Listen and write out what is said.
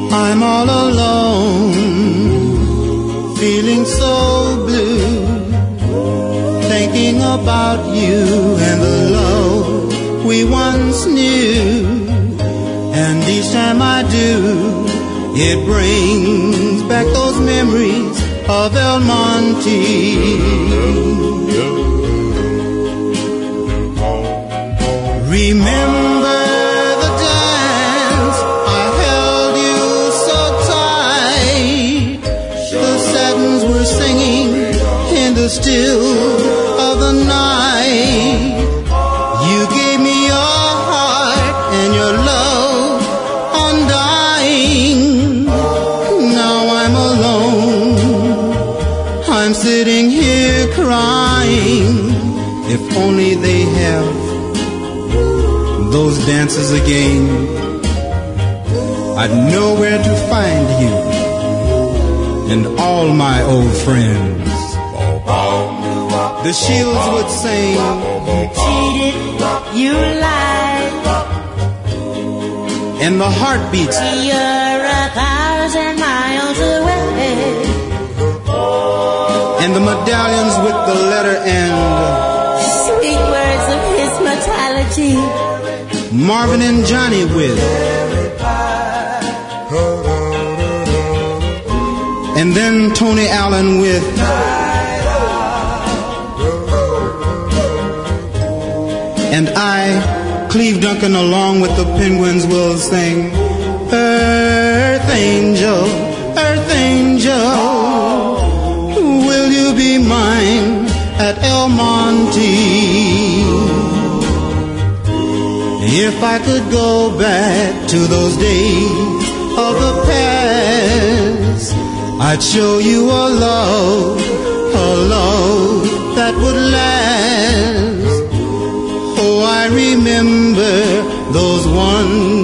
I'm all alone, feeling so blue, thinking about you and the love we once knew. And each time I do, it brings back those memories of El Monte. Remember the dance, I held you so tight. The satins were singing in the still of the night. You gave me your heart and your love undying. Now I'm alone, I'm sitting here crying. If only they have those dances again, I'd know where to find you and all my old friends. The Shields would sing, you cheated, you lied, and the Heartbeats, you're 1,000 miles away, and the Medallions with the letter and sweet words of his mortality, Marvin and Johnny with, and then Tony Allen with, and I, Cleve Duncan, along with the Penguins, will sing, Earth Angel, Earth Angel, will you be mine at El Monte? If I could go back to those days of the past, I'd show you a love that would last. Oh, I remember those wonderful